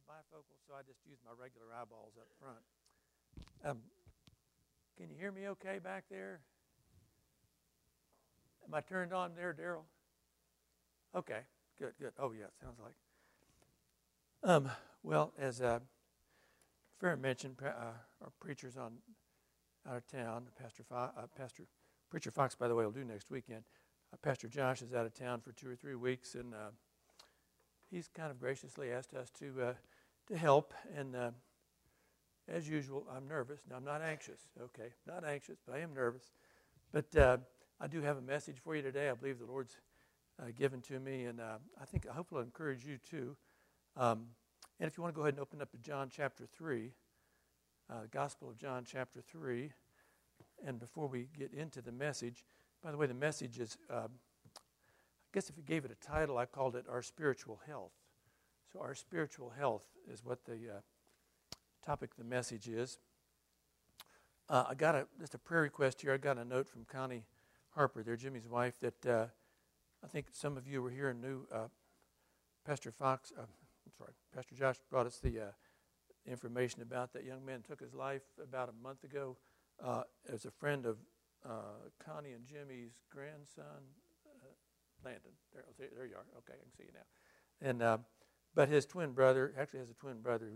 bifocal, so I just use my regular eyeballs up front. Can you hear me okay back there? Am I turned on there, Daryl? Okay, good. Oh, yeah, sounds like. Well, as Farron mentioned, our preacher's out of town. Preacher Fox, by the way, will do next weekend. Pastor Josh is out of town for 2 or 3 weeks, and he's kind of graciously asked us to help. And as usual, I'm nervous. Now, I'm not anxious, okay? Not anxious, but I am nervous. But I do have a message for you today. I believe the Lord's given to me, and I hope it'll encourage you too. And if you want to go ahead and open up to John chapter 3, Gospel of John chapter 3, and before we get into the message, by the way, the message is, I guess if you gave it a title, I called it Our Spiritual Health. So our spiritual health is what the topic of the message is. I got just a prayer request here. I got a note from Connie Harper, there, Jimmy's wife, that I think some of you were here and knew Pastor Josh brought us the information about that young man took his life about a month ago as a friend of Connie and Jimmy's grandson, Landon. There you are. Okay, I can see you now. And but his twin brother actually has a twin brother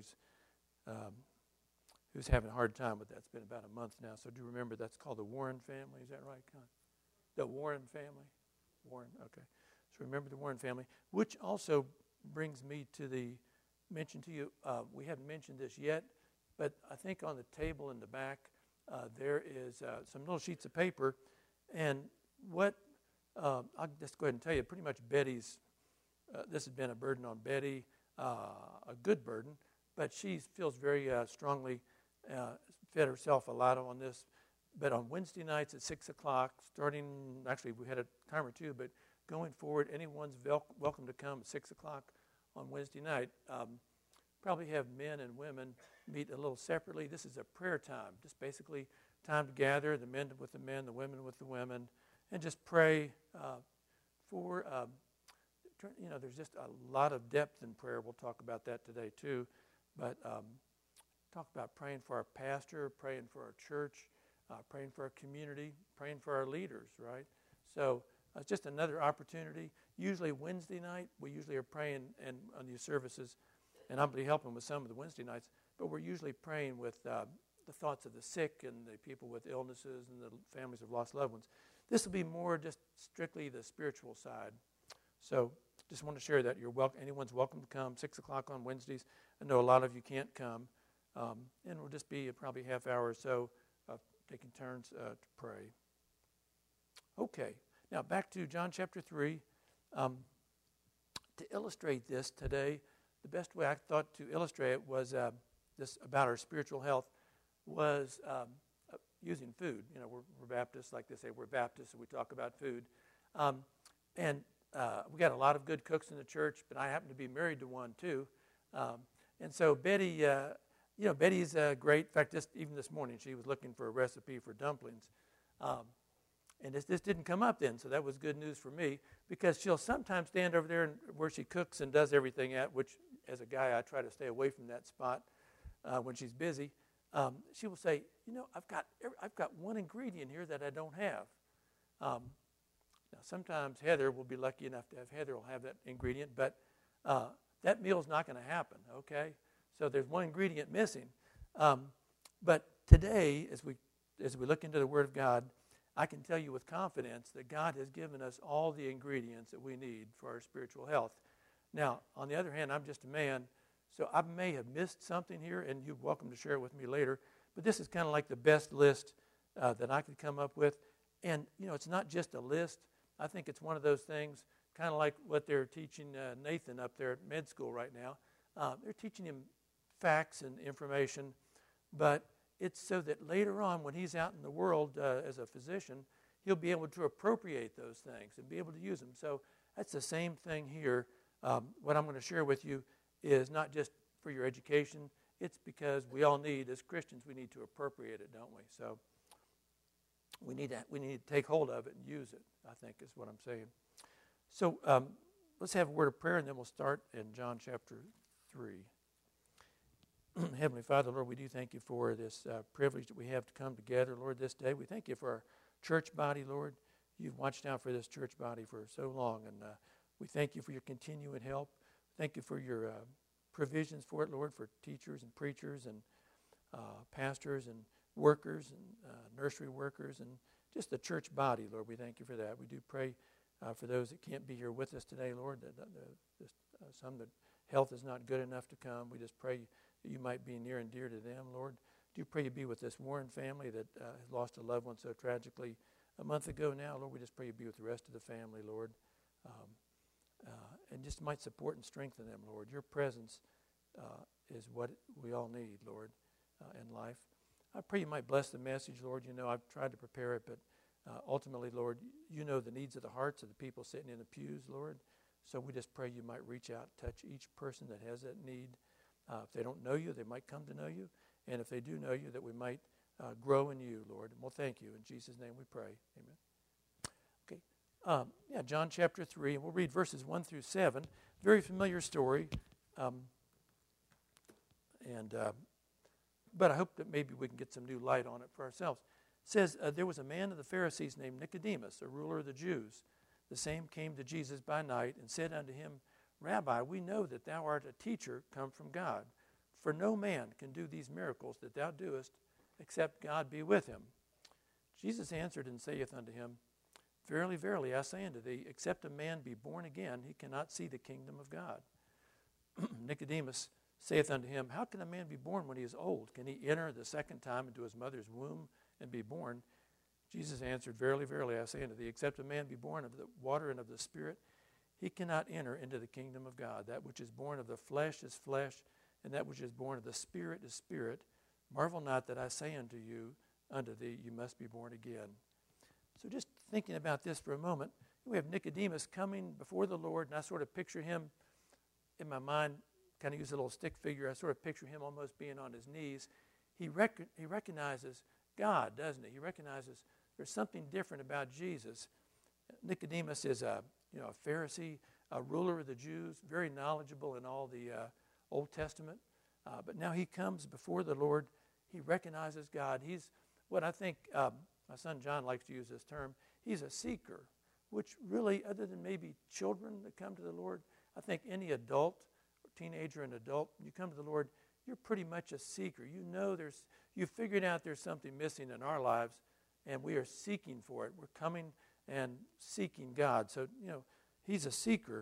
who's having a hard time with that. It's been about a month now. So do remember that's called the Warren family. Is that right, Con? The Warren family? Warren, okay. So remember the Warren family, which also brings me to mention to you, we haven't mentioned this yet, but I think on the table in the back there is some little sheets of paper, and I'll just go ahead and tell you, pretty much Betty's, this has been a burden on Betty, a good burden, but she feels very strongly, fed herself a lot on this. But on Wednesday nights at 6 o'clock, actually we had a time or two, but going forward, anyone's welcome to come at 6 o'clock on Wednesday night. Probably have men and women meet a little separately. This is a prayer time, just basically time to gather, the men with the men, the women with the women, and just pray for, there's just a lot of depth in prayer. We'll talk about that today too. But talk about praying for our pastor, praying for our church, praying for our community, praying for our leaders, right? So it's just another opportunity. Usually Wednesday night, we usually are praying and on these services, and I'm going to be helping with some of the Wednesday nights, but we're usually praying with the thoughts of the sick and the people with illnesses and the families of lost loved ones. This will be more just strictly the spiritual side. So just want to share that. Anyone's welcome to come, 6 o'clock on Wednesdays. I know a lot of you can't come, and we'll just be probably half hour or so taking turns to pray. Okay, now back to John chapter 3. To illustrate this today, the best way I thought to illustrate it was this about our spiritual health was using food. You know, we're Baptists, like they say, we're Baptists, so we talk about food. And we got a lot of good cooks in the church, but I happen to be married to one too. And so Betty, Betty's great. In fact, just even this morning, she was looking for a recipe for dumplings. And this didn't come up then, so that was good news for me, because she'll sometimes stand over there where she cooks and does everything at, which as a guy, I try to stay away from that spot when she's busy. She will say, I've got one ingredient here that I don't have. Now, sometimes Heather will be lucky enough to have Heather will have that ingredient, but that meal's not going to happen, okay? So there's one ingredient missing. But today, as we look into the Word of God, I can tell you with confidence that God has given us all the ingredients that we need for our spiritual health. Now, on the other hand, I'm just a man, so I may have missed something here, and you're welcome to share it with me later. But this is kind of like the best list that I could come up with. And, it's not just a list. I think it's one of those things, kind of like what they're teaching Nathan up there at med school right now. They're teaching him facts and information, but it's so that later on when he's out in the world as a physician, he'll be able to appropriate those things and be able to use them. So that's the same thing here. What I'm going to share with you is not just for your education. It's because we all need, as Christians, we need to appropriate it, don't we? So we need to take hold of it and use it, I think is what I'm saying. So let's have a word of prayer, and then we'll start in John chapter 3. Heavenly Father, Lord, we do thank you for this privilege that we have to come together, Lord, this day. We thank you for our church body, Lord. You've watched out for this church body for so long, and we thank you for your continuing help. Thank you for your provisions for it, Lord, for teachers and preachers and pastors and workers and nursery workers and just the church body, Lord. We thank you for that. We do pray for those that can't be here with us today, Lord, some that health is not good enough to come. We just pray that you might be near and dear to them, Lord. Do pray you be with this Warren family that has lost a loved one so tragically a month ago now, Lord. We just pray you be with the rest of the family, Lord, and just might support and strengthen them, Lord. Your presence is what we all need, Lord, in life. I pray you might bless the message, Lord. You know, I've tried to prepare it, but ultimately, Lord, you know the needs of the hearts of the people sitting in the pews, Lord. So we just pray you might reach out, touch each person that has that need. If they don't know you, they might come to know you. And if they do know you, that we might grow in you, Lord. And we'll thank you. In Jesus' name we pray. Amen. Okay. John chapter 3, and we'll read verses 1 through 7. Very familiar story. But I hope that maybe we can get some new light on it for ourselves. It says, there was a man of the Pharisees named Nicodemus, a ruler of the Jews. The same came to Jesus by night and said unto him, Rabbi, we know that thou art a teacher come from God. For no man can do these miracles that thou doest, except God be with him. Jesus answered and saith unto him, Verily, verily, I say unto thee, except a man be born again, he cannot see the kingdom of God. Nicodemus saith unto him, How can a man be born when he is old? Can he enter the second time into his mother's womb and be born? Jesus answered, Verily, verily, I say unto thee, except a man be born of the water and of the Spirit, he cannot enter into the kingdom of God. That which is born of the flesh is flesh, and that which is born of the Spirit is spirit. Marvel not that I say unto thee, you must be born again. So just thinking about this for a moment, we have Nicodemus coming before the Lord, and I sort of picture him in my mind, kind of use a little stick figure. I sort of picture him almost being on his knees. He recognizes God, doesn't he? He recognizes there's something different about Jesus. Nicodemus is a Pharisee, a ruler of the Jews, very knowledgeable in all the Old Testament. But now he comes before the Lord. He recognizes God. He's what I think my son John likes to use this term. He's a seeker, which really, other than maybe children that come to the Lord, I think any adult, or teenager and adult, when you come to the Lord, you're pretty much a seeker. You know you've figured out there's something missing in our lives, and we are seeking for it. We're coming and seeking God. So, he's a seeker.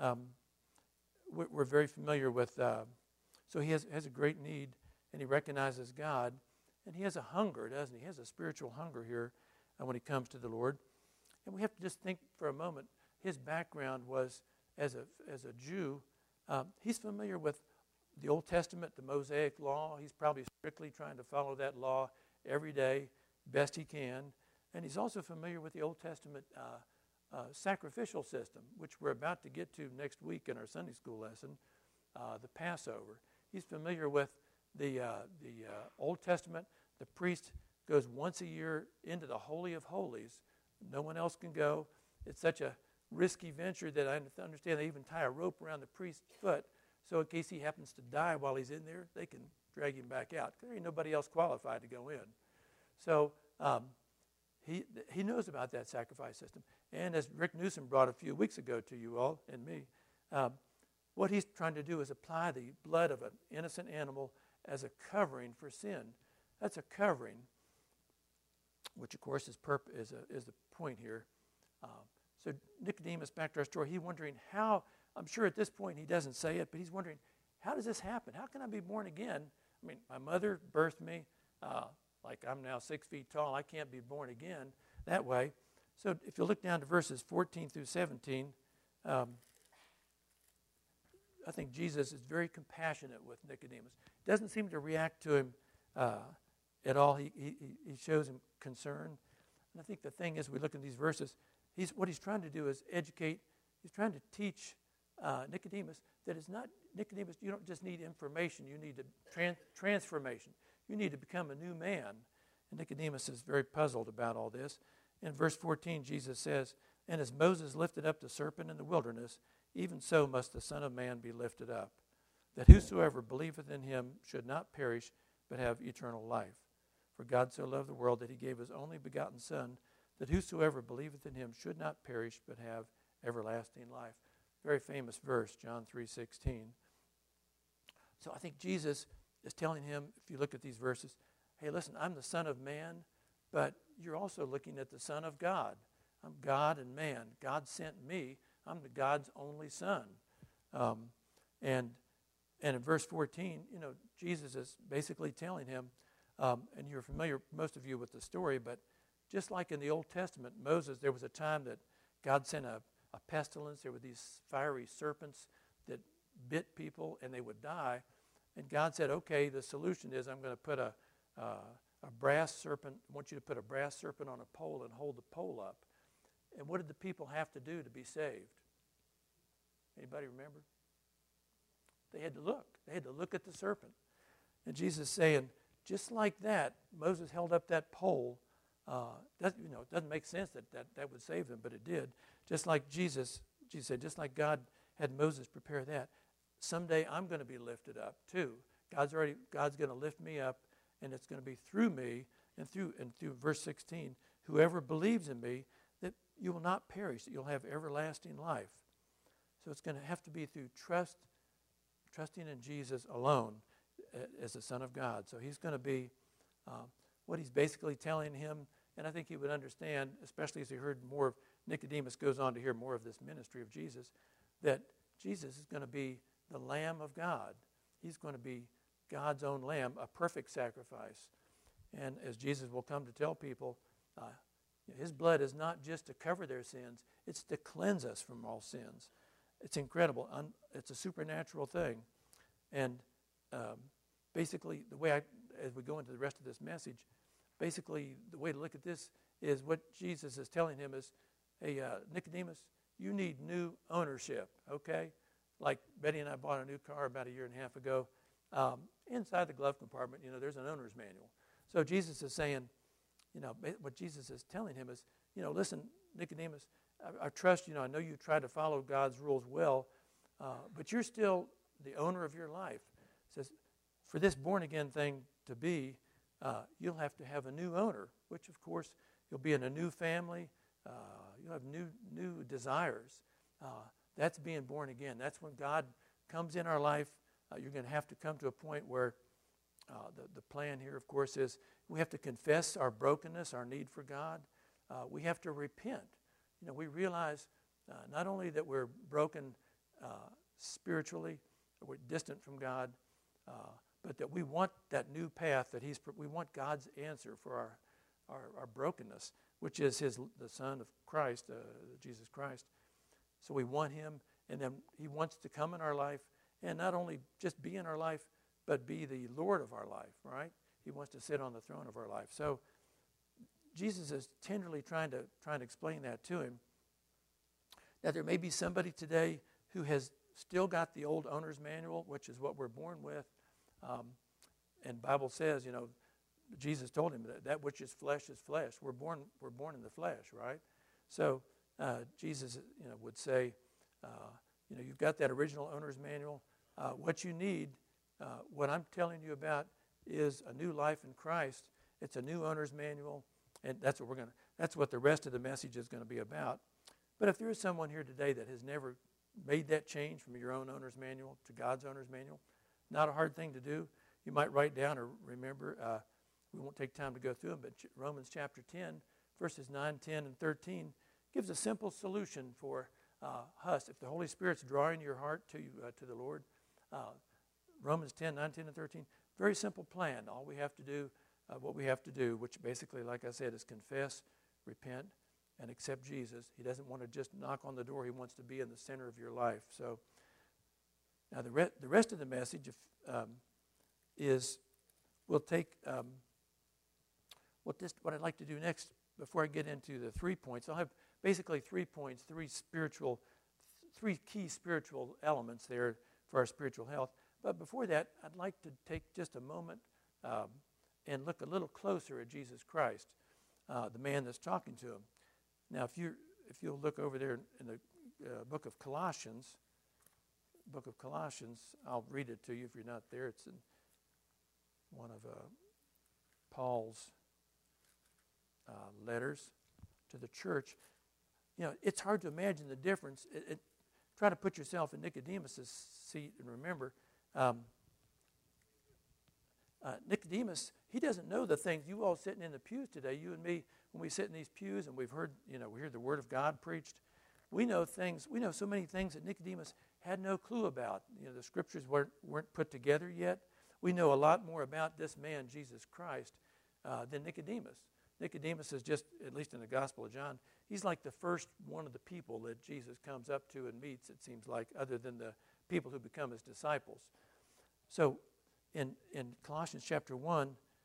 We're very familiar with, so he has a great need, and he recognizes God, and he has a hunger, doesn't he? He has a spiritual hunger here when he comes to the Lord. And we have to just think for a moment, his background was as a Jew. He's familiar with the Old Testament, the Mosaic law. He's probably strictly trying to follow that law every day, best he can. And he's also familiar with the Old Testament sacrificial system, which we're about to get to next week in our Sunday school lesson, the Passover. He's familiar with the Old Testament. The priest goes once a year into the Holy of Holies. No one else can go. It's such a risky venture that I understand they even tie a rope around the priest's foot, so in case he happens to die while he's in there, they can drag him back out. There ain't nobody else qualified to go in. So he knows about that sacrifice system. And as Rick Newsom brought a few weeks ago to you all and me, what he's trying to do is apply the blood of an innocent animal as a covering for sin. That's a covering, which of course is the point here. So Nicodemus, back to our story, he's wondering how. I'm sure at this point he doesn't say it, but he's wondering, how does this happen? How can I be born again? I mean, my mother birthed me, like I'm now 6 feet tall. I can't be born again that way. So if you look down to verses 14 through 17, I think Jesus is very compassionate with Nicodemus. Doesn't seem to react to him at all. He shows him concern. And I think the thing is, we look at these verses, what he's trying to do is educate. He's trying to teach Nicodemus that it's not, Nicodemus, you don't just need information. You need transformation. You need to become a new man. And Nicodemus is very puzzled about all this. In verse 14, Jesus says, And as Moses lifted up the serpent in the wilderness, even so must the Son of Man be lifted up. that whosoever believeth in him should not perish, but have eternal life. For God so loved the world that he gave his only begotten Son, that whosoever believeth in him should not perish, but have everlasting life. Very famous verse, John 3:16. So I think Jesus is telling him, if you look at these verses, hey, listen, I'm the Son of Man, but you're also looking at the Son of God. I'm God and man. God sent me. I'm the God's only Son. And in verse 14, Jesus is basically telling him, and you're familiar, most of you, with the story, but just like in the Old Testament, Moses, there was a time that God sent a pestilence. There were these fiery serpents that bit people and they would die. And God said, okay, the solution is I'm going to put a brass serpent. I want you to put a brass serpent on a pole and hold the pole up. And what did the people have to do to be saved? Anybody remember? They had to look. They had to look at the serpent. And Jesus is saying, just like that, Moses held up that pole. It doesn't make sense that would save them, but it did. Just like Jesus said, just like God had Moses prepare that, someday I'm going to be lifted up too. God's going to lift me up, and it's going to be through me and through verse 16, whoever believes in me, that you will not perish, that you'll have everlasting life. So it's going to have to be through trusting in Jesus alone as the Son of God. So he's going to be what he's basically telling him, and I think he would understand, especially as he heard more of Nicodemus goes on to hear more of this ministry of Jesus, that Jesus is going to be the Lamb of God. He's going to be God's own Lamb, a perfect sacrifice. And as Jesus will come to tell people, his blood is not just to cover their sins, it's to cleanse us from all sins. It's incredible. It's a supernatural thing. And basically, as we go into the rest of this message, basically the way to look at this is what Jesus is telling him is, hey, Nicodemus, you need new ownership, okay? Like Betty and I bought a new car about 1.5 years ago. Inside the glove compartment, there's an owner's manual. So Jesus is saying, what Jesus is telling him is, listen, Nicodemus, I trust you. I know you try to follow God's rules well, but you're still the owner of your life. It says, for this born-again thing to be, you'll have to have a new owner, which, of course, you'll be in a new family. You'll have new desires. That's being born again. That's when God comes in our life. You're going to have to come to a point where the plan here, of course, is we have to confess our brokenness, our need for God. We have to repent. We realize not only that we're broken spiritually, we're distant from God, but that we want that new path that we want God's answer for our brokenness, which is the Son of Christ, Jesus Christ. So we want him, and then he wants to come in our life and not only just be in our life, but be the Lord of our life, right? He wants to sit on the throne of our life. So Jesus is tenderly trying to explain that to him, that there may be somebody today who has still got the old owner's manual, which is what we're born with. And the Bible says, Jesus told him that which is flesh is flesh. We're born in the flesh, right? So Jesus, would say, you've got that original owner's manual. What you need, what I'm telling you about, is a new life in Christ. It's a new owner's manual, and that's what the rest of the message is going to be about. But if there is someone here today that has never made that change from your own owner's manual to God's owner's manual, not a hard thing to do. You might write down or remember. We won't take time to go through them, but Romans chapter 10, verses 9, 10, and 13 gives a simple solution for us. If the Holy Spirit's drawing your heart to the Lord, Romans 10, 9, 10, and 13, very simple plan. All we have to do, what we have to do, which basically, like I said, is confess, repent, and accept Jesus. He doesn't want to just knock on the door. He wants to be in the center of your life. So now the rest of the message is we'll take what I'd like to do next before I get into the 3 points. I'll have basically 3 points, three key spiritual elements there for our spiritual health. But before that, I'd like to take just a moment and look a little closer at Jesus Christ, the man that's talking to him. Now, if you'll look over there in the book of Colossians, book of Colossians. I'll read it to you if you're not there. It's in one of Paul's letters to the church. You know, it's hard to imagine the difference. Try to put yourself in Nicodemus' seat and remember, Nicodemus, he doesn't know the things. You all sitting in the pews today, you and me, when we sit in these pews and we've heard, we hear the Word of God preached, we know things. We know so many things that Nicodemus had no clue about. The Scriptures weren't put together yet. We know a lot more about this man, Jesus Christ, than Nicodemus. Nicodemus is just, at least in the Gospel of John, he's like the first one of the people that Jesus comes up to and meets, it seems like, other than the people who become his disciples. So in Colossians chapter 1,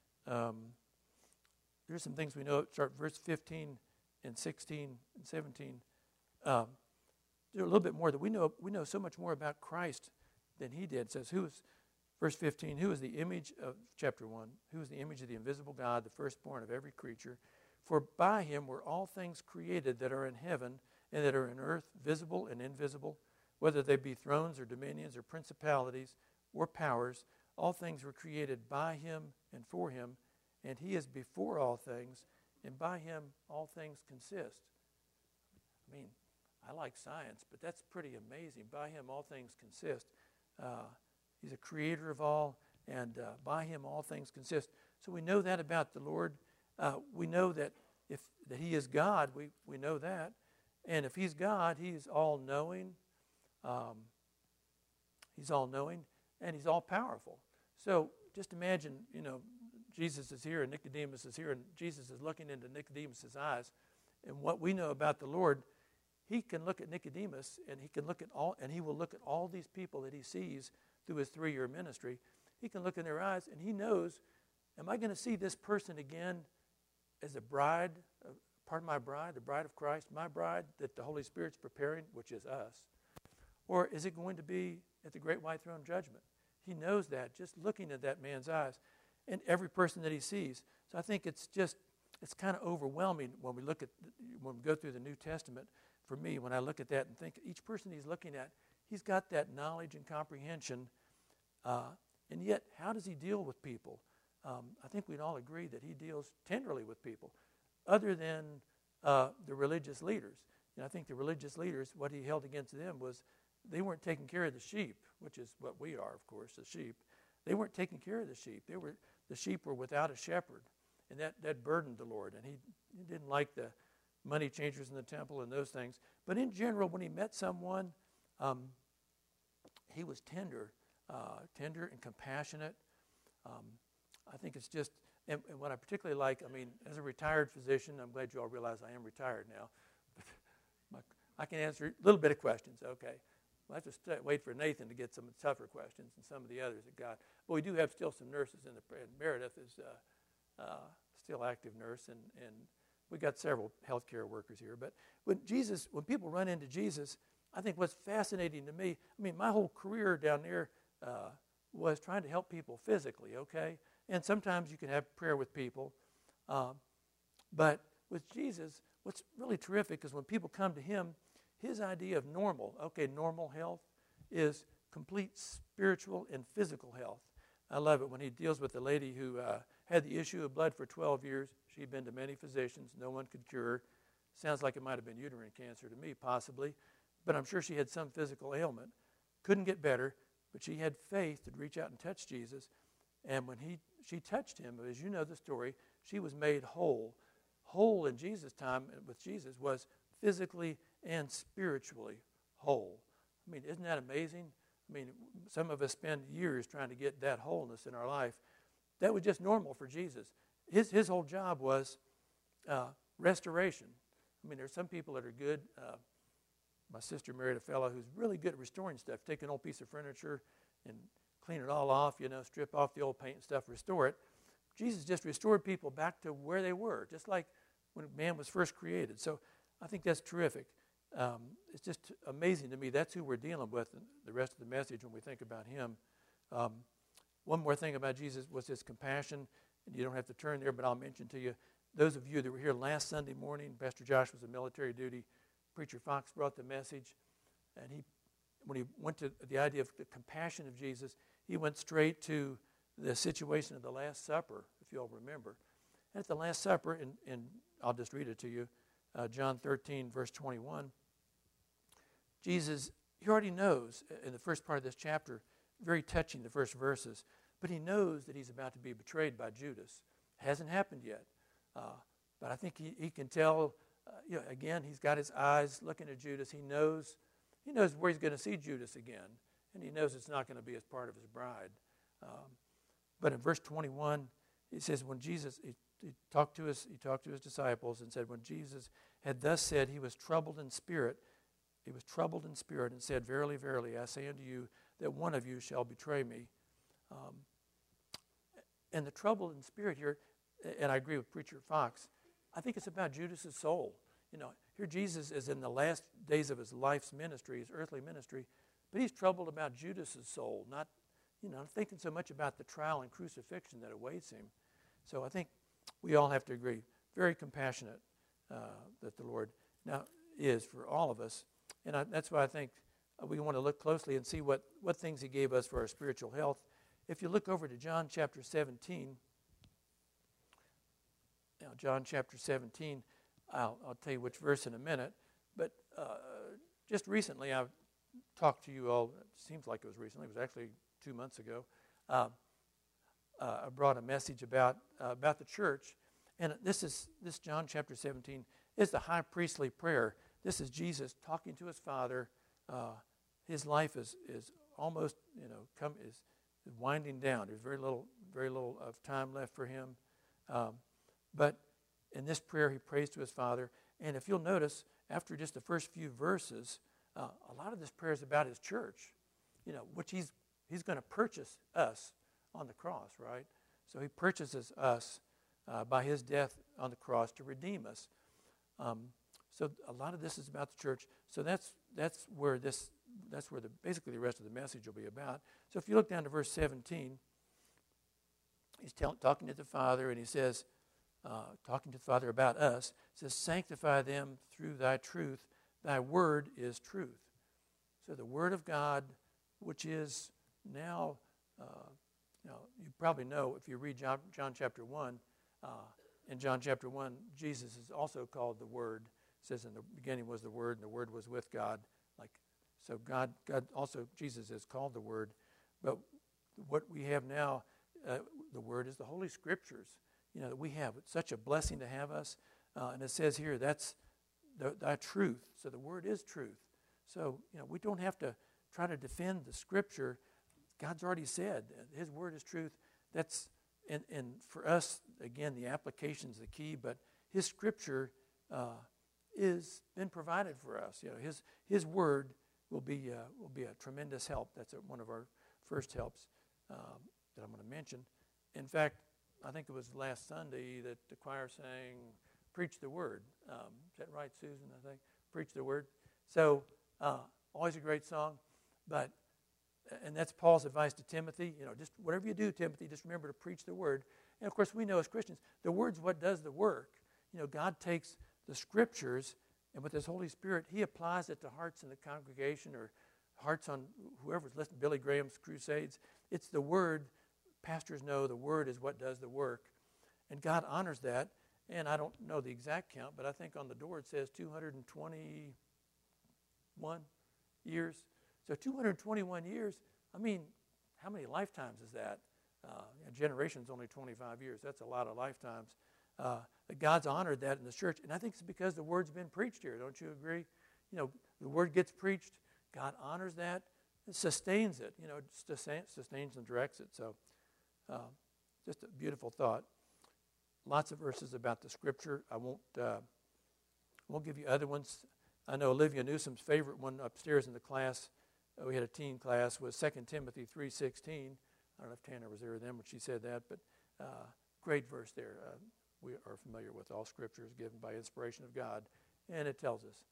there's some things we know. Start verse 15 and 16 and 17. There's a little bit more that we know so much more about Christ than he did. It says, verse 15, who is the image of, chapter 1, who is the image of the invisible God, the firstborn of every creature? For by him were all things created that are in heaven and that are in earth, visible and invisible, whether they be thrones or dominions or principalities or powers. All things were created by him and for him, and he is before all things, and by him all things consist. I mean, I like science, but that's pretty amazing. By him all things consist. He's a creator of all, and by him all things consist. So we know that about the Lord. We know that that he is God. We know that. And if he's God, he's all-knowing. He's all-knowing, and he's all-powerful. So just imagine, Jesus is here and Nicodemus is here, and Jesus is looking into Nicodemus' eyes. And what we know about the Lord, he can look at Nicodemus, and he can look at he will look at all these people that he sees through his 3-year ministry. He can look in their eyes, and he knows, am I going to see this person again as a bride, part of my bride, the bride of Christ, my bride that the Holy Spirit's preparing, which is us? Or is it going to be at the great white throne judgment? He knows that just looking at that man's eyes and every person that he sees. So I think it's kind of overwhelming when we go through the New Testament. For me, when I look at that and think each person he's looking at, he's got that knowledge and comprehension. And yet, how does he deal with people? I think we'd all agree that he deals tenderly with people, other than the religious leaders. I think the religious leaders, what he held against them was they weren't taking care of the sheep, which is what we are, of course, the sheep. They weren't taking care of the sheep. The sheep were without a shepherd, and that burdened the Lord. And he didn't like the money changers in the temple and those things. But in general, when he met someone, he was tender and compassionate. I think it's just, and what I particularly like, as a retired physician, I'm glad you all realize I am retired now. I can answer a little bit of questions, okay. We'll have to wait for Nathan to get some tougher questions and some of the others that got. But we do have still some nurses and Meredith is still active nurse, and we got several healthcare workers here. But when people run into Jesus, I think what's fascinating to me, my whole career down there was trying to help people physically, okay? And sometimes you can have prayer with people. But with Jesus, what's really terrific is when people come to him, his idea of normal health is complete spiritual and physical health. I love it when he deals with the lady who had the issue of blood for 12 years. She'd been to many physicians. No one could cure her. Sounds like it might have been uterine cancer to me, possibly. But I'm sure she had some physical ailment. Couldn't get better, but she had faith to reach out and touch Jesus. And when she touched him, as you know the story, she was made whole. Whole in Jesus' time with Jesus was physically and spiritually whole. Isn't that amazing? Some of us spend years trying to get that wholeness in our life. That was just normal for Jesus. His whole job was restoration. There's some people that are good. My sister married a fellow who's really good at restoring stuff. Take an old piece of furniture and clean it all off, strip off the old paint and stuff, restore it. Jesus just restored people back to where they were, just like when man was first created. So I think that's terrific. It's just amazing to me. That's who we're dealing with in the rest of the message when we think about him. One more thing about Jesus was his compassion. And you don't have to turn there, but I'll mention to you, those of you that were here last Sunday morning, Pastor Josh was on military duty. Preacher Fox brought the message, and when he went to the idea of the compassion of Jesus, he went straight to the situation of the Last Supper, if you'll remember. And at the Last Supper, and I'll just read it to you, John 13, verse 21, Jesus, he already knows in the first part of this chapter, very touching, the first verses, but he knows that he's about to be betrayed by Judas. It hasn't happened yet. But I think he can tell, again, he's got his eyes looking at Judas. He knows where he's going to see Judas again, and he knows it's not going to be as part of his bride. But in verse 21, it says, when Jesus, he talked to his disciples and said, when Jesus had thus said, he was troubled in spirit. He was troubled in spirit and said, verily, verily, I say unto you that one of you shall betray me. And the trouble in spirit here, and I agree with Preacher Fox, I think it's about Judas's soul. Here Jesus is in the last days of his life's ministry, his earthly ministry, but he's troubled about Judas's soul, not thinking so much about the trial and crucifixion that awaits him. So I think we all have to agree, very compassionate that the Lord now is for all of us. And that's why I think we want to look closely and see what things he gave us for our spiritual health. If you look over to John chapter 17, now John chapter 17, I'll tell you which verse in a minute, but just recently I talked to you all, it seems like it was recently, it was actually 2 months ago, I brought a message about the church, and this John chapter 17 is the high priestly prayer. This is Jesus talking to his Father. His life is almost is winding down. There's very little of time left for him, but in this prayer he prays to his Father. And if you'll notice, after just the first few verses, a lot of this prayer is about his church, which he's going to purchase us on the cross, right? So he purchases us by his death on the cross to redeem us. So a lot of this is about the church. So that's where basically the rest of the message will be about. So if you look down to verse 17, he's talking to the Father, and he says, talking to the Father about us, says, sanctify them through thy truth. Thy word is truth. So the word of God, which is now, you probably know if you read John chapter 1, in John chapter 1, Jesus is also called the Word. It says in the beginning was the Word, and the Word was with God. So God also, Jesus is called the Word. But what we have now, the Word is the Holy Scriptures. That we have. It's such a blessing to have us. And it says here, that's thy truth. So the Word is truth. So, we don't have to try to defend the Scripture. God's already said his Word is truth. That's, and for us, again, the application is the key, but his Scripture is been provided for us. His Word will be a tremendous help. That's one of our first helps that I'm going to mention. In fact, I think it was last Sunday that the choir sang, Preach the Word. Is that right, Susan, I think? Preach the Word. So, always a great song. And that's Paul's advice to Timothy. Just whatever you do, Timothy, just remember to preach the Word. And, of course, we know as Christians, the Word's what does the work. God takes the Scriptures, and with his Holy Spirit, he applies it to hearts in the congregation or hearts on whoever's listening, Billy Graham's crusades. It's the Word. Pastors know the Word is what does the work. And God honors that. And I don't know the exact count, but I think on the door it says 221 years. So 221 years, how many lifetimes is that? A generation's only 25 years. That's a lot of lifetimes. God's honored that in the church. And I think it's because the Word's been preached here. Don't you agree? The Word gets preached. God honors that. It sustains it. Sustains and directs it. So just a beautiful thought. Lots of verses about the Scripture. I won't give you other ones. I know Olivia Newsom's favorite one upstairs in the class, we had a teen class, was 2 Timothy 3:16. I don't know if Tanner was there then when she said that, but great verse there. We are familiar with all Scriptures given by inspiration of God, and it tells us.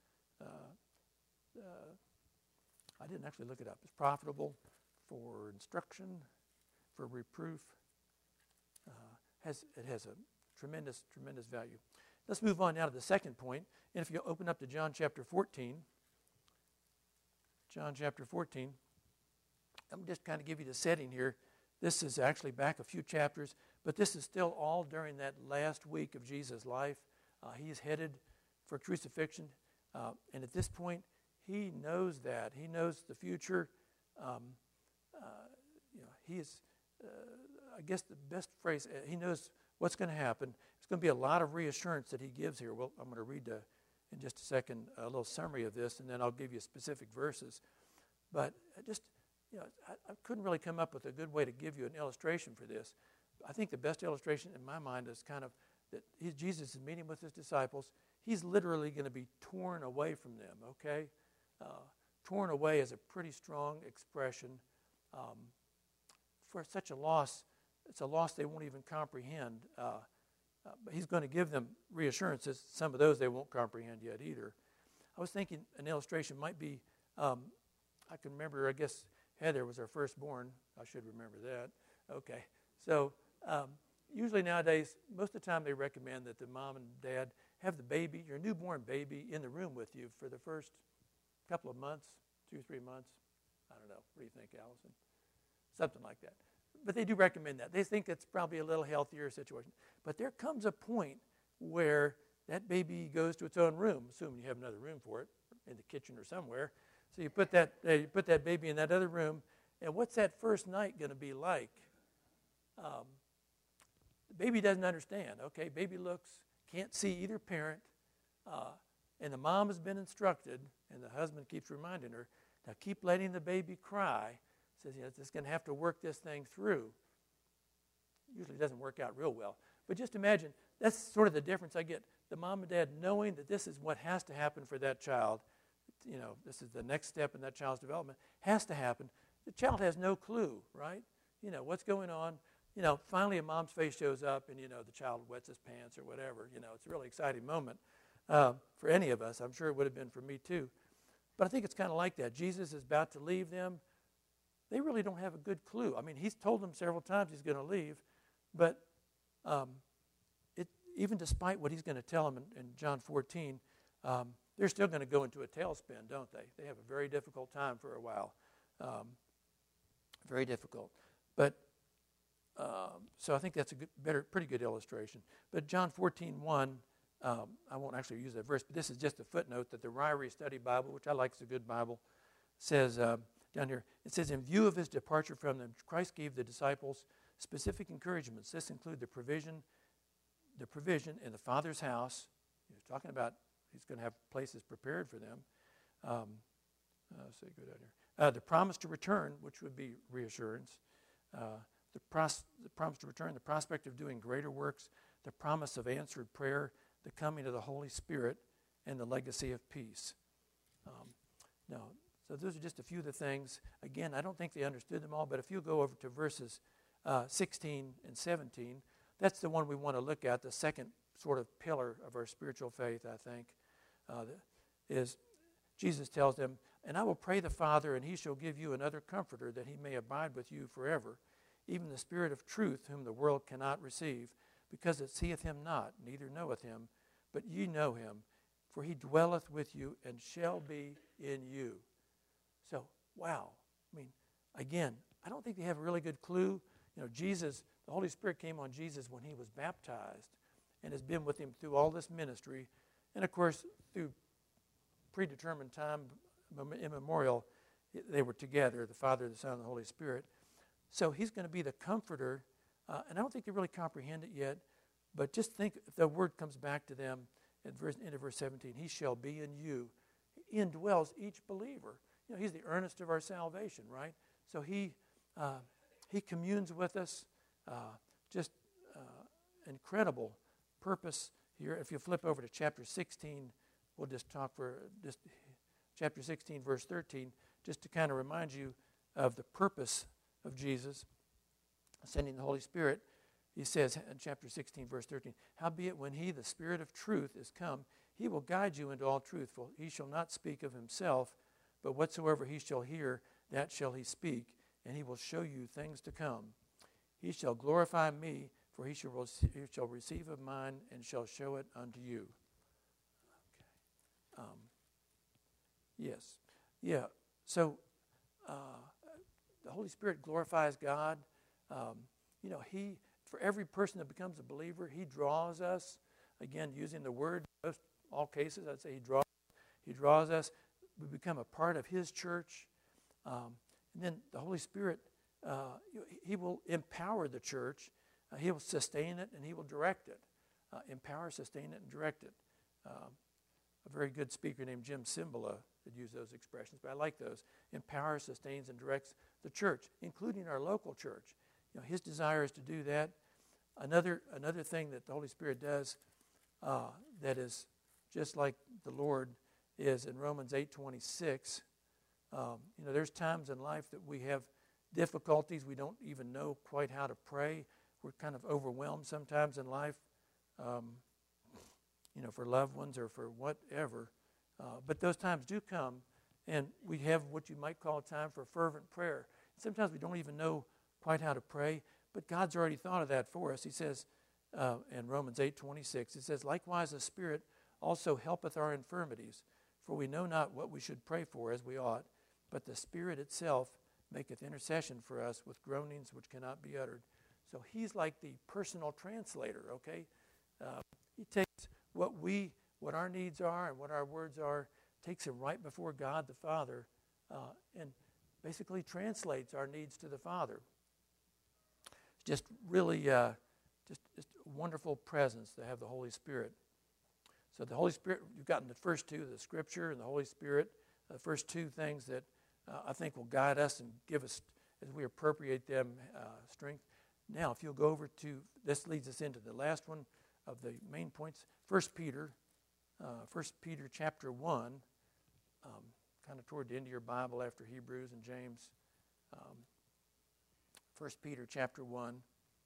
I didn't actually look it up. It's profitable for instruction, for reproof. It has a tremendous value. Let's move on now to the second point. And if you open up to John chapter 14, John chapter 14. I'm just kind of give you the setting here. This is actually back a few chapters, but this is still all during that last week of Jesus' life. He's headed for crucifixion, and at this point, he knows that. He knows the future. He is, I guess the best phrase, he knows what's going to happen. It's going to be a lot of reassurance that he gives here. Well, I'm going to read in just a second a little summary of this, and then I'll give you specific verses. But I couldn't really come up with a good way to give you an illustration for this. I think the best illustration in my mind is kind of that Jesus is meeting with his disciples. He's literally going to be torn away from them, okay? Torn away is a pretty strong expression. For such a loss, it's a loss they won't even comprehend. But he's going to give them reassurances. Some of those they won't comprehend yet either. I was thinking an illustration might be, I can remember, I guess Heather was our firstborn. I should remember that. Okay. So usually nowadays, most of the time they recommend that the mom and dad have the baby, your newborn baby, in the room with you for the first couple of months, 2 or 3 months. I don't know. What do you think, Allison? Something like that. But they do recommend that. They think it's probably a little healthier situation. But there comes a point where that baby goes to its own room, assuming you have another room for it, in the kitchen or somewhere. So you put that baby in that other room, and what's that first night going to be like? The baby doesn't understand. Okay, baby can't see either parent, and the mom has been instructed, and the husband keeps reminding her, now keep letting the baby cry. Says, it's going to have to work this thing through. Usually doesn't work out real well. But just imagine, that's sort of the difference I get. The mom and dad knowing that this is what has to happen for that child. This is the next step in that child's development. Has to happen. The child has no clue, right? What's going on. Finally a mom's face shows up and, the child wets his pants or whatever. It's a really exciting moment for any of us. I'm sure it would have been for me too. But I think it's kind of like that. Jesus is about to leave them. They really don't have a good clue. I mean, he's told them several times he's going to leave, but even despite what he's going to tell them in John 14, they're still going to go into a tailspin, don't they? They have a very difficult time for a while. Very difficult. But so I think that's pretty good illustration. But John 14:1, I won't actually use that verse, but this is just a footnote that the Ryrie Study Bible, which I like is a good Bible, says down here, it says, in view of his departure from them, Christ gave the disciples specific encouragements. This include the provision in the Father's house. He's talking about he's going to have places prepared for them. The promise to return, which would be reassurance. The promise to return, the prospect of doing greater works, the promise of answered prayer, the coming of the Holy Spirit, and the legacy of peace. So those are just a few of the things. Again, I don't think they understood them all, but if you go over to verses 16 and 17, that's the one we want to look at, the second sort of pillar of our spiritual faith, I think, is Jesus tells them, and I will pray the Father, and he shall give you another comforter, that he may abide with you forever, even the Spirit of truth, whom the world cannot receive, because it seeth him not, neither knoweth him, but ye know him, for he dwelleth with you and shall be in you. So, wow. I mean, again, I don't think they have a really good clue. Jesus, the Holy Spirit came on Jesus when he was baptized and has been with him through all this ministry. And, of course, through predetermined time immemorial, they were together, the Father, the Son, and the Holy Spirit. So he's going to be the comforter. And I don't think they really comprehend it yet. But just think, if the word comes back to them at end of verse 17, he shall be in you. He indwells each believer. He's the earnest of our salvation, right? So he communes with us. Just incredible purpose here. If you flip over to chapter 16, we'll just talk for just chapter 16, verse 13, just to kind of remind you of the purpose of Jesus sending the Holy Spirit. He says in chapter 16, verse 13, howbeit when he, the Spirit of truth, is come, he will guide you into all truth. For he shall not speak of himself, but whatsoever he shall hear, that shall he speak, and he will show you things to come. He shall glorify me, for he shall receive of mine and shall show it unto you. Okay. Yes. Yeah. So the Holy Spirit glorifies God. He, for every person that becomes a believer, he draws us. Again, using the word, most all cases, I'd say he draws us. We become a part of his church. And then the Holy Spirit, he will empower the church. He will sustain it and he will direct it. Empower, sustain it, and direct it. A very good speaker named Jim Cymbala would use those expressions, but I like those. Empowers, sustains, and directs the church, including our local church. His desire is to do that. Another thing that the Holy Spirit does that is just like the Lord is in Romans 8:26. There's times in life that we have difficulties. We don't even know quite how to pray. We're kind of overwhelmed sometimes in life, for loved ones or for whatever. But those times do come, and we have what you might call a time for fervent prayer. Sometimes we don't even know quite how to pray, but God's already thought of that for us. He says in Romans 8:26, it says, "Likewise the Spirit also helpeth our infirmities, for we know not what we should pray for as we ought, but the Spirit itself maketh intercession for us with groanings which cannot be uttered." So he's like the personal translator, okay? He takes what our needs are and what our words are, takes them right before God the Father, and basically translates our needs to the Father. It's just really just a wonderful presence to have the Holy Spirit. So the Holy Spirit, you've gotten the first two, the Scripture and the Holy Spirit, the first two things that I think will guide us and give us, as we appropriate them, strength. Now, if you'll go over to, this leads us into the last one of the main points, 1 Peter chapter 1, kind of toward the end of your Bible after Hebrews and James. 1 Peter chapter 1.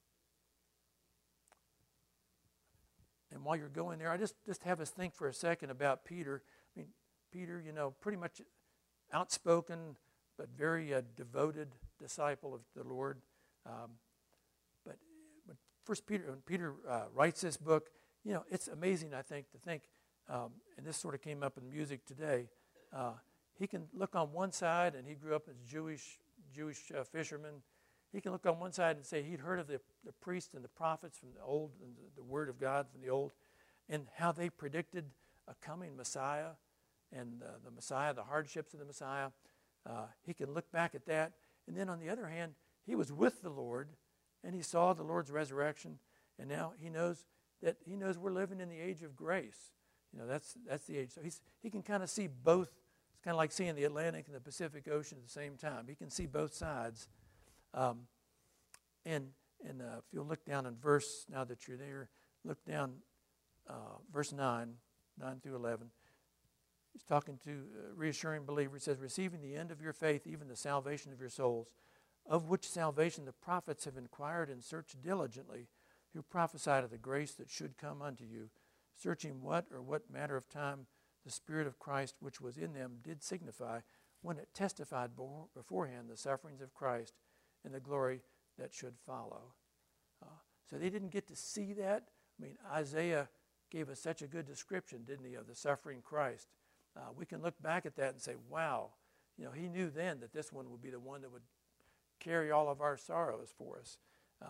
And while you're going there, I just have us think for a second about Peter. I mean, Peter, pretty much outspoken, but very devoted disciple of the Lord. But when Peter writes this book, it's amazing, I think, to think, and this sort of came up in music today, he can look on one side, and he grew up as a Jewish fisherman. He can look on one side and say he'd heard of the priests and the prophets from the Old, and the Word of God from the Old, and how they predicted a coming Messiah, and the Messiah, the hardships of the Messiah. He can look back at that. And then on the other hand, he was with the Lord, and he saw the Lord's resurrection, and now he knows we're living in the age of grace. That's the age. So he can kind of see both. It's kind of like seeing the Atlantic and the Pacific Ocean at the same time. He can see both sides. And if you'll look down in verse, now that you're there, look down verse 9 through 11. He's talking to reassuring believers. He says, "Receiving the end of your faith, even the salvation of your souls, of which salvation the prophets have inquired and searched diligently, who prophesied of the grace that should come unto you, searching what matter of time the Spirit of Christ which was in them did signify, when it testified beforehand the sufferings of Christ and the glory that should follow." So they didn't get to see that. I mean, Isaiah gave us such a good description, didn't he, of the suffering Christ. We can look back at that and say, wow, he knew then that this one would be the one that would carry all of our sorrows for us.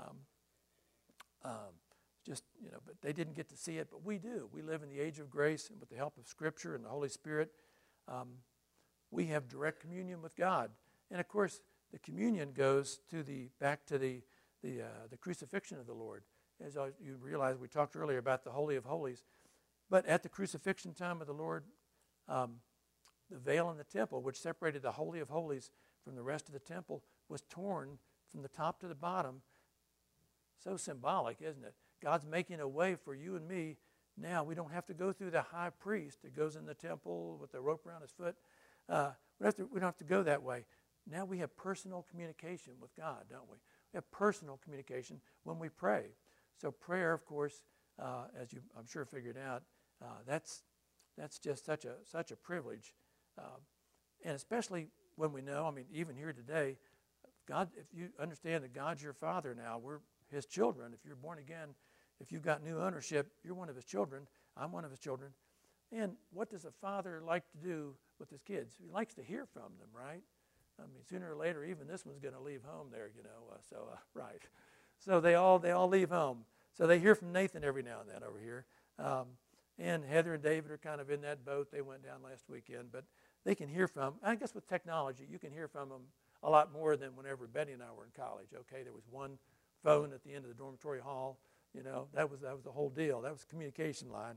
But they didn't get to see it, but we do. We live in the age of grace, and with the help of Scripture and the Holy Spirit, we have direct communion with God. And of course, the communion goes back to the crucifixion of the Lord. As you realize, we talked earlier about the Holy of Holies, but at the crucifixion time of the Lord, the veil in the temple, which separated the Holy of Holies from the rest of the temple, was torn from the top to the bottom. So symbolic, isn't it? God's making a way for you and me. Now we don't have to go through the high priest that goes in the temple with the rope around his foot. We don't have to go that way. Now we have personal communication with God, don't we? We have personal communication when we pray. So prayer, of course, as you I'm sure figured out, that's just such a privilege, and especially when we know. I mean, even here today, God. If you understand that God's your Father now, we're His children. If you're born again, if you've got new ownership, you're one of His children. I'm one of His children. And what does a father like to do with his kids? He likes to hear from them, right? I mean, sooner or later, even this one's going to leave home there, right. So they all leave home. So they hear from Nathan every now and then over here. And Heather and David are kind of in that boat. They went down last weekend, but they can hear from, I guess with technology, you can hear from them a lot more than whenever Betty and I were in college, okay? There was one phone at the end of the dormitory hall. That was the whole deal. That was a communication line.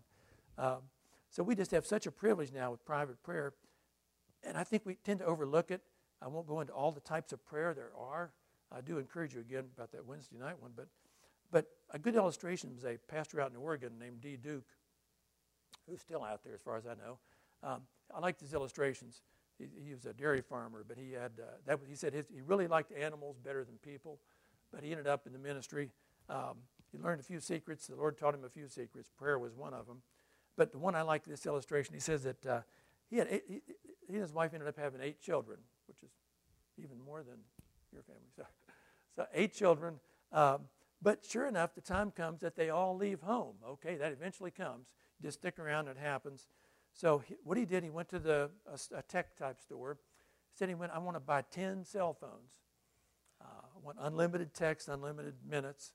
So we just have such a privilege now with private prayer, and I think we tend to overlook it. I won't go into all the types of prayer there are. I do encourage you again about that Wednesday night one, but a good illustration was a pastor out in Oregon named D. Duke, who's still out there as far as I know. I like his illustrations. He was a dairy farmer, but he had he said he really liked animals better than people, but he ended up in the ministry. He learned a few secrets. The Lord taught him a few secrets. Prayer was one of them. But the one I like this illustration, he says that he and his wife ended up having 8 children, which is even more than your family. So 8 children. But sure enough, the time comes that they all leave home. Okay, that eventually comes. You just stick around, it happens. So what he did, he went to a tech type store. He said I want to buy 10 cell phones. I want unlimited text, unlimited minutes.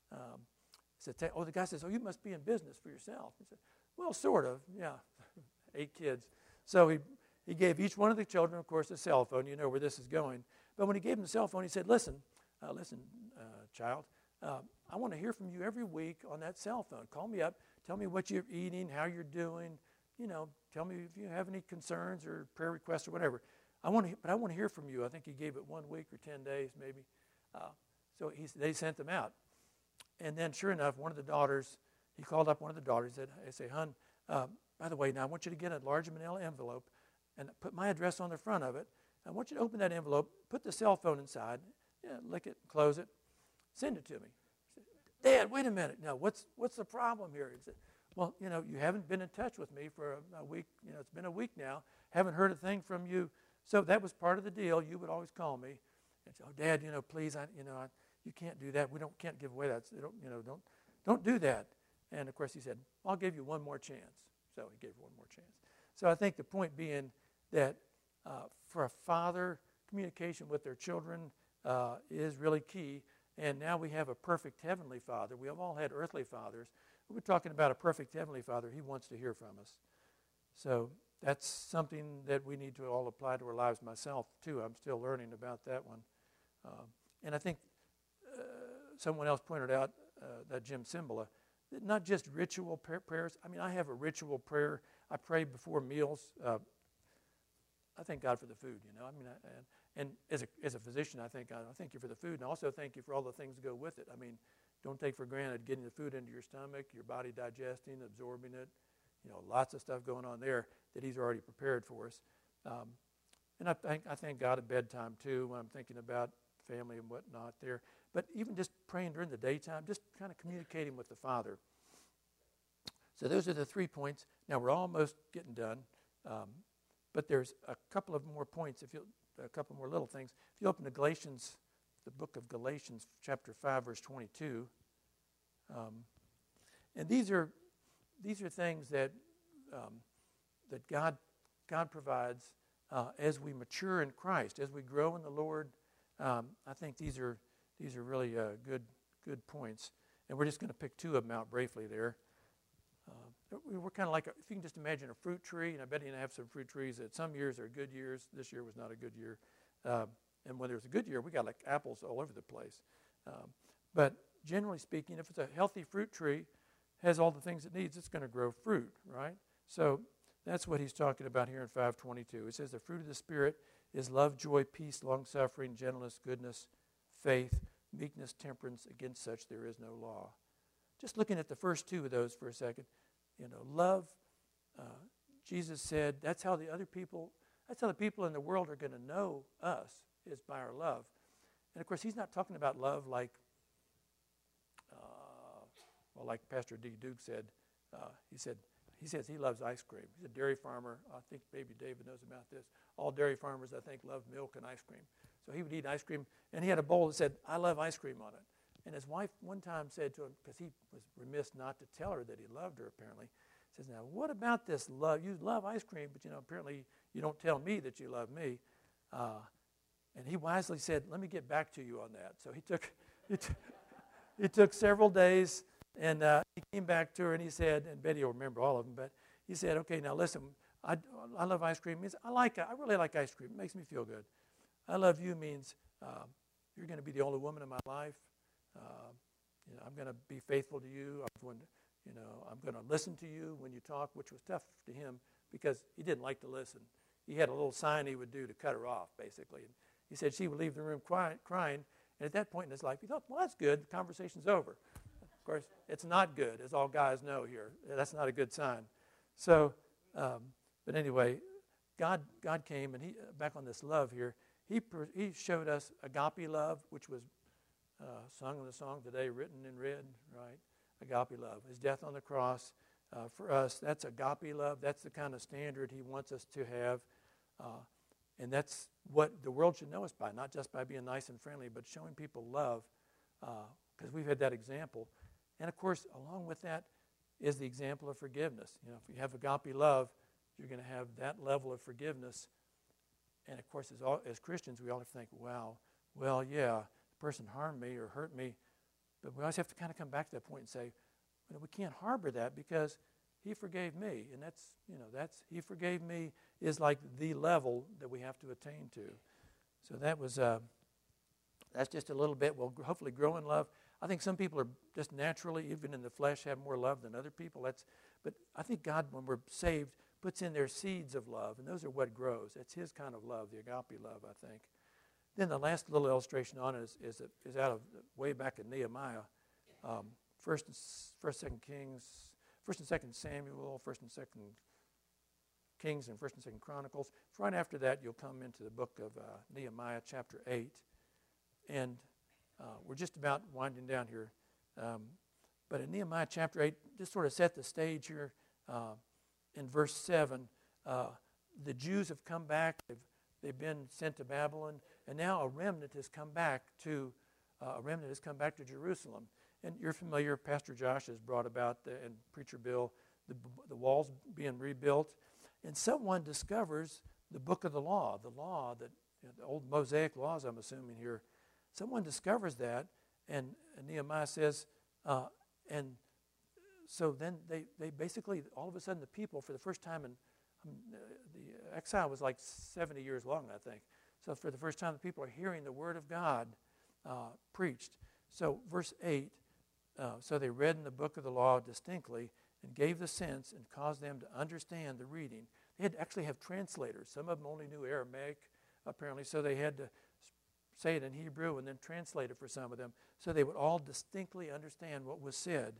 The guy says, you must be in business for yourself. He said, well, sort of, yeah, 8 kids. So he gave each one of the children, of course, a cell phone. You know where this is going. But when he gave them the cell phone, he said, listen, child, I want to hear from you every week on that cell phone. Call me up. Tell me what you're eating, how you're doing. Tell me if you have any concerns or prayer requests or whatever. I want to hear from you. I think he gave it 1 week or 10 days maybe. So they sent them out. And then sure enough, one of the daughters, he called up one of the daughters and said, hon, by the way, now I want you to get a large manila envelope and put my address on the front of it. I want you to open that envelope, put the cell phone inside, lick it, close it, send it to me. Said, Dad, wait a minute. Now, what's the problem here? He said, well, you haven't been in touch with me for a week. It's been a week now. Haven't heard a thing from you. So that was part of the deal. You would always call me and say, Dad, please, you can't do that. Can't give away that. Don't do that. And of course he said, I'll give you one more chance. So he gave her one more chance. So I think the point being that for a father, communication with their children is really key. And now we have a perfect heavenly Father. We have all had earthly fathers. We're talking about a perfect heavenly Father. He wants to hear from us. So that's something that we need to all apply to our lives. Myself, too. I'm still learning about that one. And I think someone else pointed out, that Jim Cymbala, that not just ritual prayers. I mean, I have a ritual prayer. I pray before meals. I thank God for the food, and as a physician, I thank you for the food, and also thank you for all the things that go with it. I mean, don't take for granted getting the food into your stomach, your body digesting, absorbing it. Lots of stuff going on there that He's already prepared for us. And I thank God at bedtime too when I'm thinking about family and whatnot there. But even just praying during the daytime, just kind of communicating with the Father. So those are the 3 points. Now we're almost getting done. But there's a couple of more points, a couple more little things. If you open to Galatians, the book of Galatians, chapter 5, verse 22, and these are things that God provides as we mature in Christ, as we grow in the Lord. I think these are really good points, and we're just going to pick 2 of them out briefly there. We're kind of like, if you can just imagine a fruit tree, and I bet you have some fruit trees that some years are good years. This year was not a good year. And when there's a good year, we got like apples all over the place. But generally speaking, if it's a healthy fruit tree, has all the things it needs, it's going to grow fruit, right? So that's what he's talking about here in 5:22. It says the fruit of the Spirit is love, joy, peace, long-suffering, gentleness, goodness, faith, meekness, temperance. Against such there is no law. Just looking at the first 2 of those for a second. Love, Jesus said, that's how the people in the world are going to know us, is by our love. And of course, he's not talking about love like Pastor D. Duke said. He says he loves ice cream. He's a dairy farmer. I think maybe David knows about this. All dairy farmers, I think, love milk and ice cream. So he would eat ice cream, and he had a bowl that said, I love ice cream on it. And his wife one time said to him, because he was remiss not to tell her that he loved her apparently, He says, now, what about this love? You love ice cream, but, apparently you don't tell me that you love me. And he wisely said, let me get back to you on that. So he took several days, and he came back to her, and he said, and Betty will remember all of them, but he said, okay, now listen, I love ice cream. Means I really like ice cream. It makes me feel good. I love you means you're going to be the only woman in my life. I'm going to be faithful to you. I'm going to listen to you when you talk, which was tough to him because he didn't like to listen. He had a little sign he would do to cut her off, basically. And he said she would leave the room crying. And at that point in his life, he thought, well, that's good. The conversation's over. Of course, it's not good, as all guys know here. That's not a good sign. So, but anyway, God came, and back on this love here, he showed us agape love, which was sung in the song today, written and read, right? Agape love. His death on the cross for us, that's agape love. That's the kind of standard he wants us to have. And that's what the world should know us by, not just by being nice and friendly, but showing people love, because we've had that example. And, of course, along with that is the example of forgiveness. If you have agape love, you're going to have that level of forgiveness. And, of course, as Christians, we all have to think, wow, well, yeah, the person harmed me or hurt me. But we always have to kind of come back to that point and say, we can't harbor that because he forgave me. And that's he forgave me is like the level that we have to attain to. So that's just a little bit. We'll hopefully grow in love. I think some people are just naturally, even in the flesh, have more love than other people. But I think God, when we're saved, puts in their seeds of love, and those are what grows. That's his kind of love, the agape love, I think. Then the last little illustration on it is out of way back in Nehemiah, First and Second Kings, First and Second Samuel, First and Second Kings, and First and Second Chronicles. Right after that, you'll come into the book of Nehemiah, chapter 8, and we're just about winding down here. But in Nehemiah chapter 8, just sort of set the stage here. In verse 7, the Jews have come back. They've been sent to Babylon, and now a remnant has come back to Jerusalem. And you're familiar. Pastor Josh has brought about and Preacher Bill the walls being rebuilt, and someone discovers the book of the law that the old Mosaic laws. I'm assuming here, someone discovers that, and Nehemiah says, and so then they basically, all of a sudden, the people, for the first time the exile was like 70 years long, I think. So for the first time, the people are hearing the word of God preached. So verse 8, so they read in the book of the law distinctly and gave the sense and caused them to understand the reading. They had to actually have translators. Some of them only knew Aramaic, apparently, so they had to say it in Hebrew and then translate it for some of them so they would all distinctly understand what was said.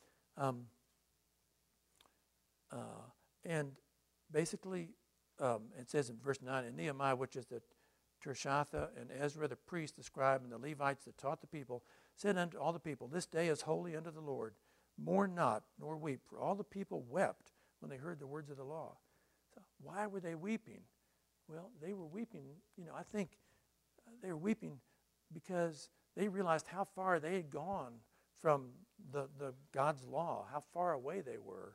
And basically, it says in verse 9, and Nehemiah, which is the Tirshatha, and Ezra, the priest, the scribe, and the Levites that taught the people, said unto all the people, this day is holy unto the Lord. Mourn not, nor weep. For all the people wept when they heard the words of the law. So why were they weeping? Well, they were weeping, I think they were weeping because they realized how far they had gone from the God's law, how far away they were.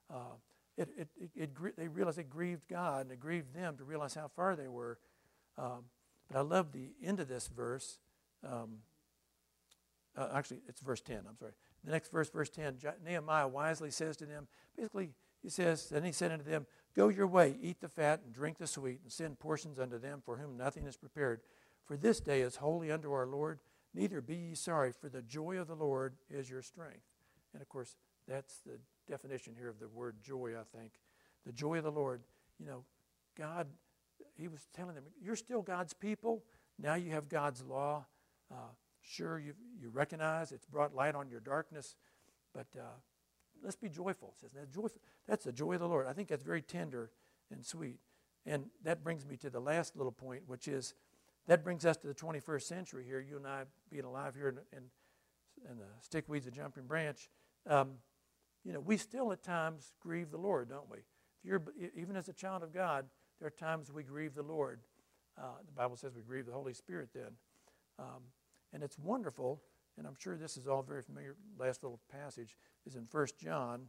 They realized it grieved God, and it grieved them to realize how far they were. But I love the end of this verse. Actually, it's verse 10, I'm sorry. The next verse, verse 10, Nehemiah wisely says to them, basically, he says, and he said unto them, go your way, eat the fat, and drink the sweet, and send portions unto them for whom nothing is prepared. For this day is holy unto our Lord, neither be ye sorry, for the joy of the Lord is your strength. And of course, that's the definition here of the word joy, I think. The joy of the Lord. God, he was telling them, you're still God's people. Now you have God's law. Sure, you recognize it's brought light on your darkness, but let's be joyful. It says that's the joy of the Lord. I think that's very tender and sweet. And that brings me to the last little point, which is, that brings us to the 21st century here, you and I being alive here in the stickweeds, the jumping branch. We still at times grieve the Lord, don't we? Even as a child of God, there are times we grieve the Lord. The Bible says we grieve the Holy Spirit then. And it's wonderful, and I'm sure this is all very familiar. Last little passage is in 1 John.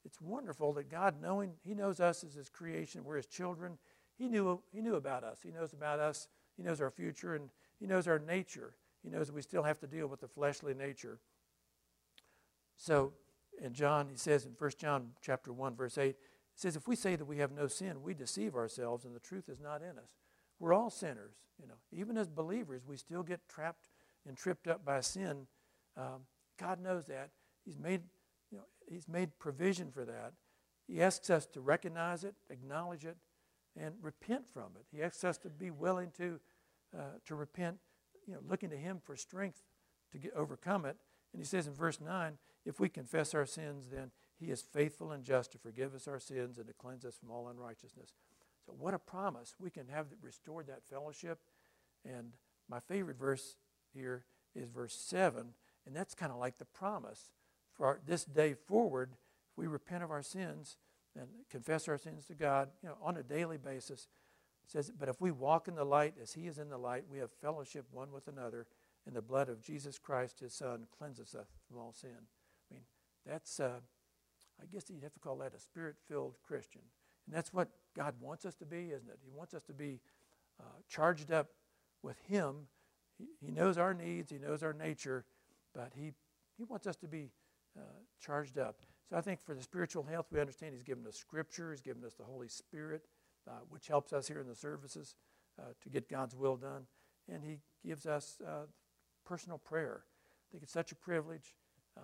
it's wonderful that God, He knows us as His creation, we're His children. He knew about us. He knows about us. He knows our future, and He knows our nature. He knows that we still have to deal with the fleshly nature. So in John, he says in 1 John chapter 1, verse 8, it says, if we say that we have no sin, we deceive ourselves, and the truth is not in us. We're all sinners. Even as believers, we still get trapped and tripped up by sin. God knows that. He's made provision for that. He asks us to recognize it, acknowledge it, and repent from it. He asks us to be willing to repent, looking to Him for strength to overcome it. And He says in verse 9, if we confess our sins, then He is faithful and just to forgive us our sins and to cleanse us from all unrighteousness. So what a promise. We can have restored that fellowship. And my favorite verse here is verse 7, and that's kind of like the promise. For this day forward, if we repent of our sins and confess our sins to God, on a daily basis, it says, but if we walk in the light as He is in the light, we have fellowship one with another, and the blood of Jesus Christ, His Son, cleanses us from all sin. I mean, that's, I guess you'd have to call that a spirit-filled Christian. And that's what God wants us to be, isn't it? He wants us to be charged up with Him. He knows our needs. He knows our nature. But He wants us to be charged up. So I think for the spiritual health, we understand He's given us Scripture. He's given us the Holy Spirit, which helps us here in the services to get God's will done. And He gives us personal prayer. I think it's such a privilege.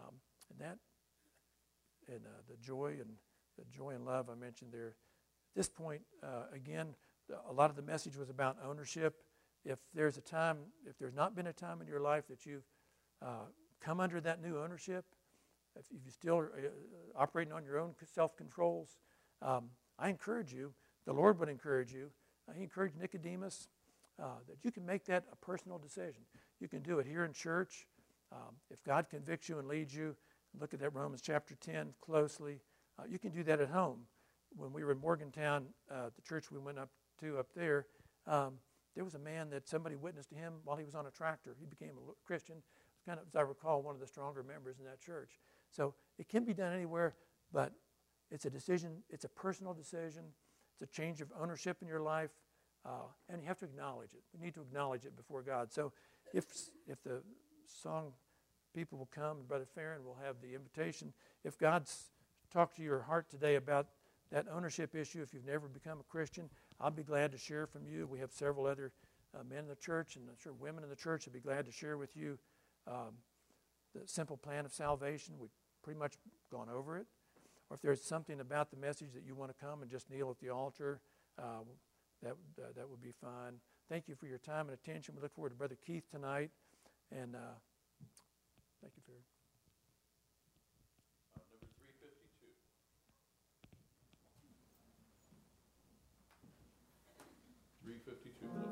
And the joy and love I mentioned there. At this point, again, a lot of the message was about ownership. If there's not been a time in your life that you've come under that new ownership, if you still are operating on your own self-controls, I encourage you, the Lord would encourage you, He encouraged Nicodemus that you can make that a personal decision. You can do it here in church. If God convicts you and leads you, look at that Romans chapter 10 closely. You can do that at home. When we were in Morgantown, the church we went up there, there was a man that somebody witnessed to him while he was on a tractor. He became a Christian. It's kind of, as I recall, one of the stronger members in that church. So it can be done anywhere, but it's a decision. It's a personal decision. It's a change of ownership in your life, and you have to acknowledge it. We need to acknowledge it before God. So if the song people will come, and Brother Farron will have the invitation. If God's talked to your heart today about that ownership issue, if you've never become a Christian, I'll be glad to share from you. We have several other men in the church, and I'm sure women in the church would be glad to share with you the simple plan of salvation. We've pretty much gone over it. Or if there's something about the message that you want to come and just kneel at the altar, that would be fine. Thank you for your time and attention. We look forward to Brother Keith tonight, and thank you, Farron. Number 352. 352.